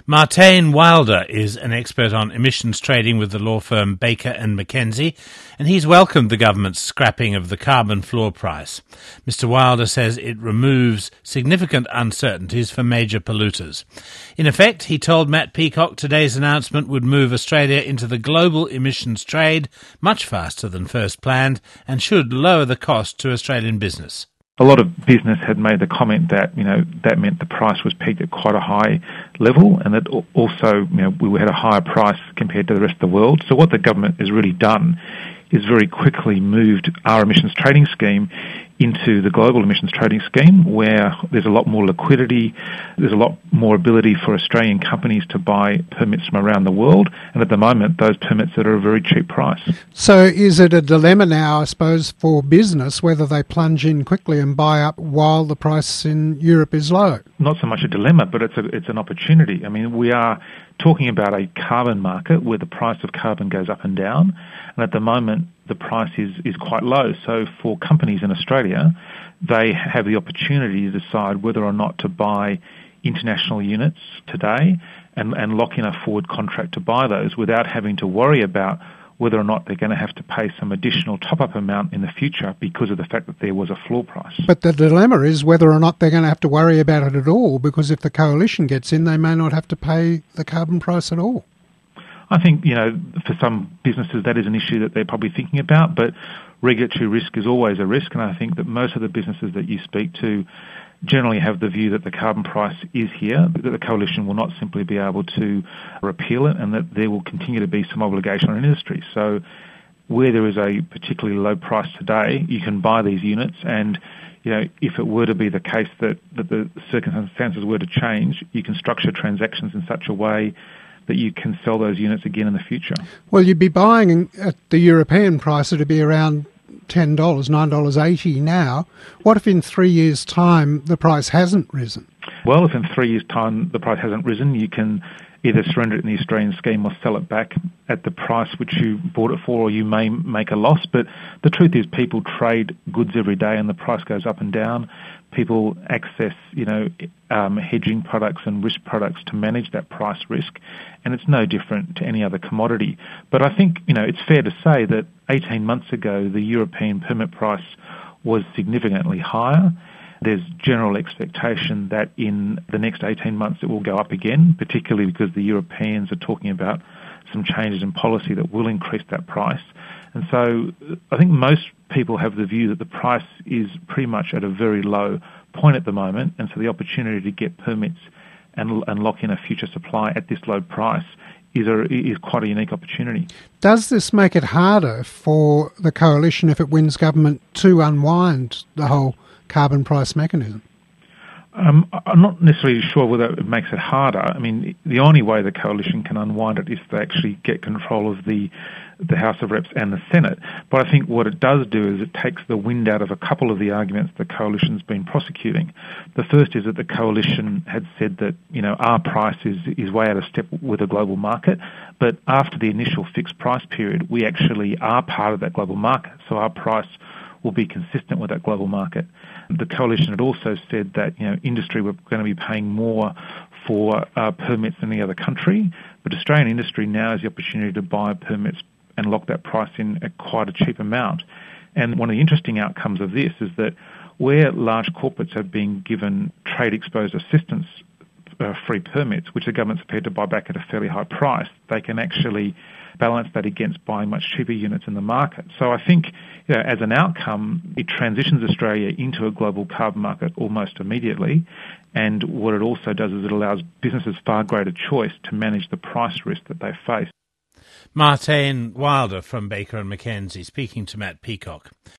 Martijn Wilder is an expert on emissions trading with the law firm Baker and McKenzie, and he's welcomed the government's scrapping of the carbon floor price. Mr. Wilder says it removes significant uncertainties for major polluters. In effect, he told Matt Peacock today's announcement would move Australia into the global emissions trade much faster than first planned and should lower the cost to Australian business. A lot of business had made the comment that, that meant the price was peaked at quite a high level, and that also, we had a higher price compared to the rest of the world. So what the government has really done is very quickly moved our emissions trading scheme into the global emissions trading scheme, where there's a lot more liquidity, there's a lot more ability for Australian companies to buy permits from around the world, and at the moment those permits are at a very cheap price. So is it a dilemma now, I suppose, for business, whether they plunge in quickly and buy up while the price in Europe is low? Not so much a dilemma, but it's an opportunity. I mean, we are talking about a carbon market where the price of carbon goes up and down, and at the moment the price is quite low. So for companies in Australia, they have the opportunity to decide whether or not to buy international units today and lock in a forward contract to buy those without having to worry about whether or not they're going to have to pay some additional top-up amount in the future because of the fact that there was a floor price. But the dilemma is whether or not they're going to have to worry about it at all, because if the coalition gets in, they may not have to pay the carbon price at all. I think, for some businesses that is an issue that they're probably thinking about, but regulatory risk is always a risk, and I think that most of the businesses that you speak to generally have the view that the carbon price is here, that the coalition will not simply be able to repeal it, and that there will continue to be some obligation on industry. So where there is a particularly low price today, you can buy these units, and if it were to be the case that the circumstances were to change, you can structure transactions in such a way that you can sell those units again in the future. Well, you'd be buying at the European price, it'd be around $10, $9.80 now. What if in 3 years' time the price hasn't risen? Well, if in 3 years' time the price hasn't risen, you can either surrender it in the Australian scheme or sell it back at the price which you bought it for, or you may make a loss. But the truth is people trade goods every day and the price goes up and down. People access, hedging products and risk products to manage that price risk, and it's no different to any other commodity. But I think, it's fair to say that 18 months ago, the European permit price was significantly higher. There's general expectation that in the next 18 months it will go up again, particularly because the Europeans are talking about some changes in policy that will increase that price. And so I think most people have the view that the price is pretty much at a very low point at the moment, and so the opportunity to get permits and lock in a future supply at this low price is quite a unique opportunity. Does this make it harder for the coalition, if it wins government, to unwind the whole carbon price mechanism? I'm not necessarily sure whether it makes it harder. I mean, the only way the coalition can unwind it is to actually get control of the House of Reps and the Senate. But I think what it does do is it takes the wind out of a couple of the arguments the coalition's been prosecuting. The first is that the coalition had said that, our price is way out of step with a global market. But after the initial fixed price period, we actually are part of that global market. So our price will be consistent with that global market. The coalition had also said that industry were going to be paying more for permits than any other country, but Australian industry now has the opportunity to buy permits and lock that price in at quite a cheap amount. And one of the interesting outcomes of this is that where large corporates have been given trade exposed assistance free permits, which the government's prepared to buy back at a fairly high price, they can actually balance that against buying much cheaper units in the market. So I think, as an outcome, it transitions Australia into a global carbon market almost immediately. And what it also does is it allows businesses far greater choice to manage the price risk that they face. Martijn Wilder from Baker and McKenzie speaking to Matt Peacock.